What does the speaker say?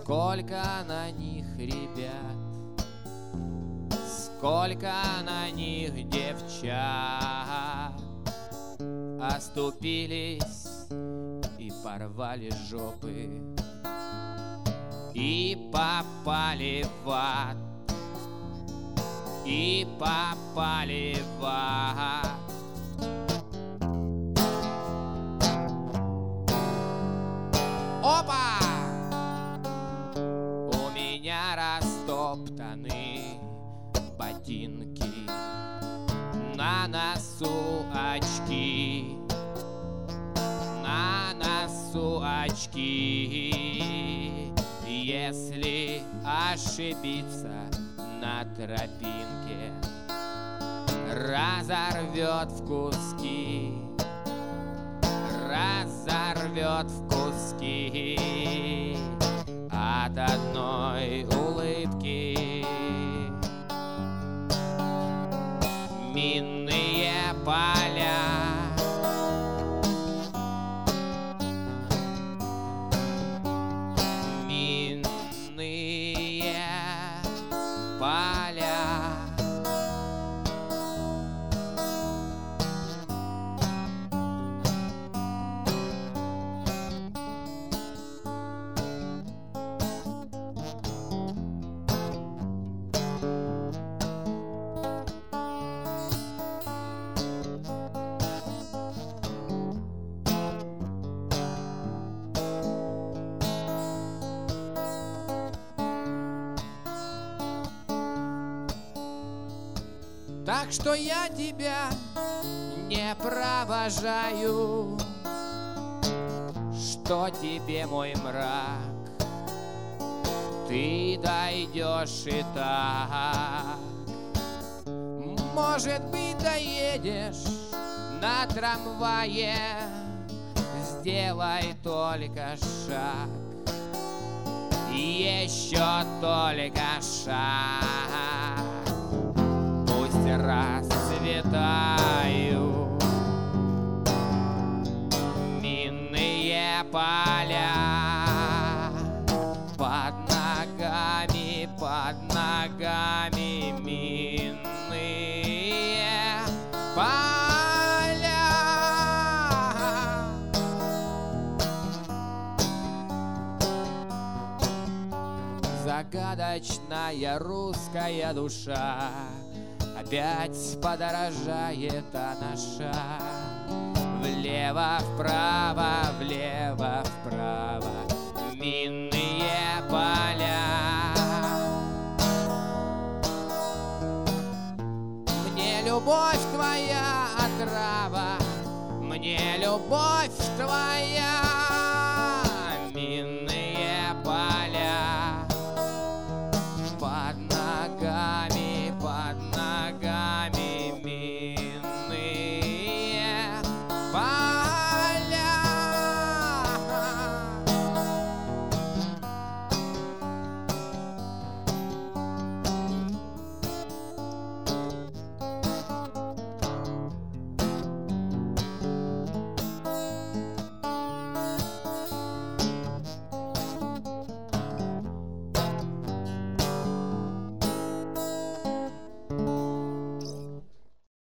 Сколько на них ребят, сколько на них девчат оступились и порвали жопы, и попали в ад, и попали в ад. Опа! У меня растоптаны ботинки, на носу очки, на носу очки. Если ошибиться на тропинке, разорвет в куски, разорвет в куски от одной улыбки. Минные поля, минные поля. Так что я тебя не провожаю, что тебе мой мрак, ты дойдешь и так. Может быть, доедешь на трамвае, сделай только шаг, еще только шаг. Расцветаю минные поля, под ногами минные поля. Загадочная русская душа опять подорожает она шаг. Влево-вправо, влево-вправо, минные поля. Мне любовь твоя отрава, мне любовь твоя